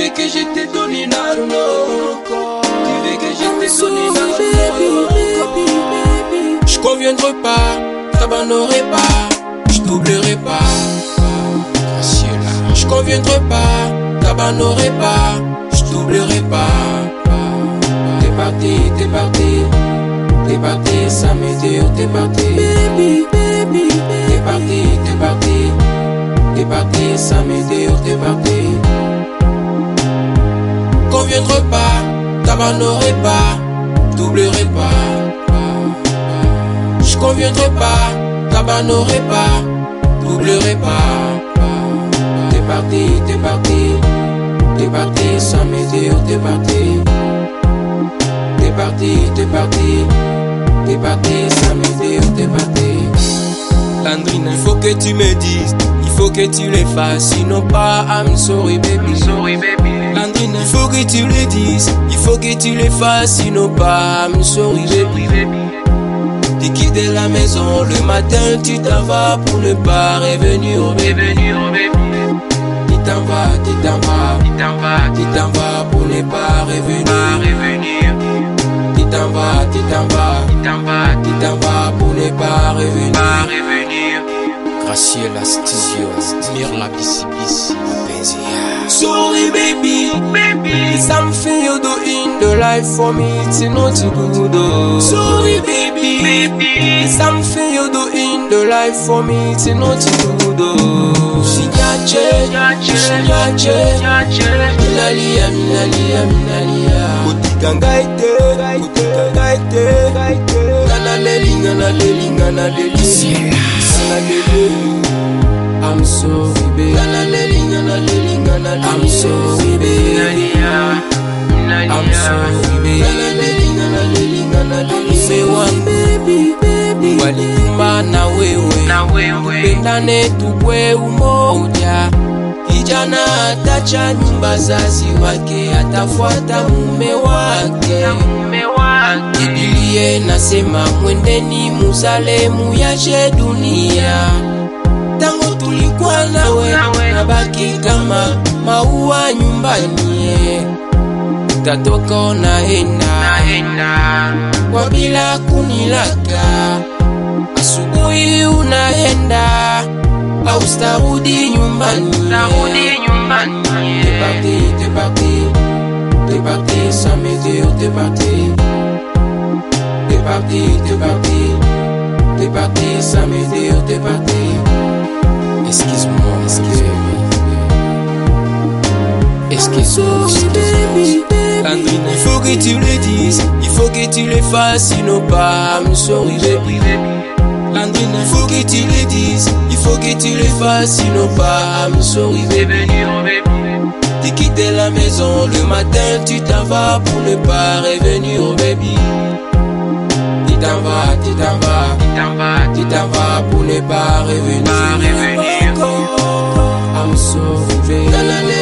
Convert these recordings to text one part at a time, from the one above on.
veux que je te donne une arme. Tu veux que je te donne une arme. Je conviendrai pas, t'abandonnerai pas, je t'oublierai pas. Je conviendrai pas, t'abandonnerai pas, je t'oublierai pas. T'es parti, t'es parti, t'es parti, ça me dure, t'es parti. T'es parti, t'es parti, t'es parti, ça me dure, t'es parti. Conviendrai pas, t'abandonnerai pas, t'oublierai pas. Je conviendrai pas, t'abandonnerai pas, t'oublierai pas. T'es parti, t'es parti, t'es parti, ça me dure, t'es parti. T'es parti, t'es parti, t'es parti, ça me dure, t'es parti. Landrine, il faut que tu me dises, il faut que tu le fasses, sinon pas, I'm sorry baby. Landrine, il faut que tu le dises, il faut que tu le fasses, sinon pas, I'm sorry baby. Tu quittes la maison le matin, tu t'en vas pour ne pas revenir, baby. Tu t'en vas, tu t'en vas, tu t'en vas, tu t'en vas pour ne pas revenir. Tu t'en vas, tu t'en vas, tu t'en vas, tu t'en vas pour ne pas revenir. Graciela Studio, Mirla Bissi Bissi, Benzia. Sorry baby, it's something you do in the life for me, it's not good. Oh. Sorry baby, it's something you do in the life for me, it's not good. Oh. Shinyache, minalia, minalia, minalia. Kutikangaite, nganaleli, nganaleli, nganaleli. I'm sorry, baby. I'm sorry, baby. I'm sorry, baby. Say one, baby. Walikumbana na wewe, pendane tukwe umoja. Kijana atacha nyumba zazi wake, atafuata mume wake. Biblia nasema mwendeni muzale muyashe dunia. Tangu tulikuwa nawe, nabaki kama maua nyumbani. Utatoka unaenda kwa bila kunilaka. Asubuhi unaenda au starudi nyumbani. T'es parti, t'es parti, t'es parti, ça me dure, t'es parti. T'es parti, t'es parti, t'es parti, ça me dure, t'es parti. Excuse-moi, excuse-moi. Landrine, il faut que tu le dises, il faut que tu le fasses, sinon pas, I'm sorry baby. Landrine, il faut que tu le dises, il faut que tu le fasses, sinon pas, I'm sorry baby. Tu quittes la maison le matin, tu t'en vas pour ne pas revenir, baby. Tu t'en vas, tu t'en vas, tu t'en vas, tu t'en vas pour ne pas revenir. I'm sorry baby.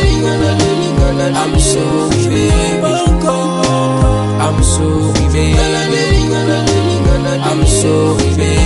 I'm sorry baby. I'm sorry baby. I'm sorry baby.